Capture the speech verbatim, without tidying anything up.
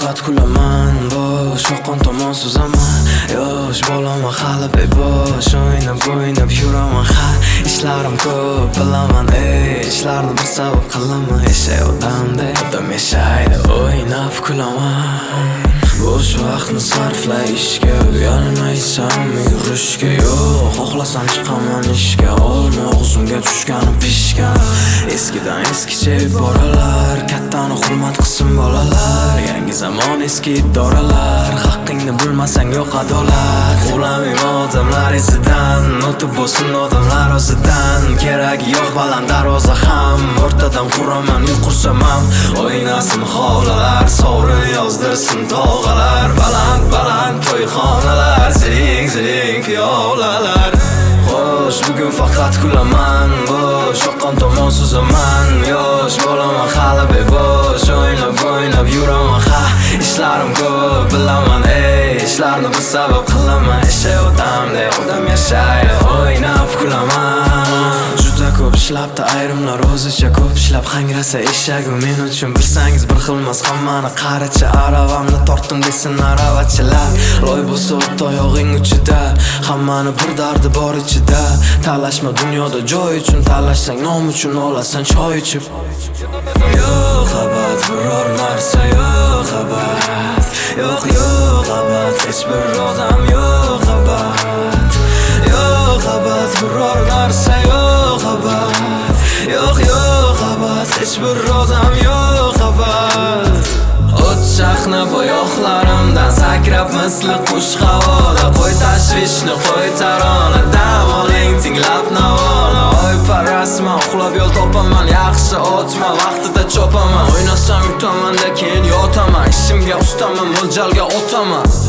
faqat kulaman, bosh oqqan tomon suzaman. Yosh bolaman hali bebosh, o'ynab o'ynab yuraman ha. Ishlarim ko'p bilaman, ey ishlarni bir sabab qilaman. Yashay odamdek, odam yashaydi, o'ynab kulaman. Bosh vaqtni sarflay ishga, uyalmaysan yurishga. Yo'q, xohlasam chiqaman ishga, olma og'zimga tushgani pishgan. Eskidan eskicha iboralar, kattani hurmat qilsin bolalar. Yangi zamon eski idoralar, haqqingni bilmasang yo'q adolat. Qo'lamayman odamlar izidan, o'tib bo'lsin odamlar o'zidan. Keragi yo'q baland darvoza ham, o'rtadan quraman yuqursam ham. O'ynasin hovlilar, sovrin yozdirsin tog'alar. Baland baland to'yxonalar, ziring ziring piyolalar. Xo'sh, bugun faqat kulaman, bosh oqqan tomon suzaman. Yosh bolaman hali bebosh, o'ynab o'ynab yuraman ha. Ishlarim ko'p bilaman, ey ishlarni bir sabab qilaman. Yashay odamdek, odam yashaydi, o'ynab kulaman. Juda ko'p ishlabdi ayrimlar, o'zicha ko'p ishlab hangrasa eshagi. Men uchun bilsangiz bir xilmas hammani qaricha. Aravamni tortdim desin aravachilar, loy bo'lsa o'tdi oyog'ing uchida. Hammani bir dardi bor ichida. Talashma dunyoda joy uchun, talashsang nom uchun olasan choy ichib. Yo'q abad biror narsa, yo'q abad. Yo'q yo'q abad, hech bir odam yo'q abad. Yo'q abad biror narsa, yo'q abad. Yo'q yo'q abad, hech bir odam yo'q abad. O't chaqnab oyoqlarimdan sakrab misli qush havoda. Qo'y tashvishni, qo'y tarona, dam oling tinglab navona. Oy parasman, uxlab yo'l topaman, yaxshi otma vaqtida chopaman. O'ynasam yutaman-da keyin yotaman, ishimga ustaman, mo'ljalga o'taman.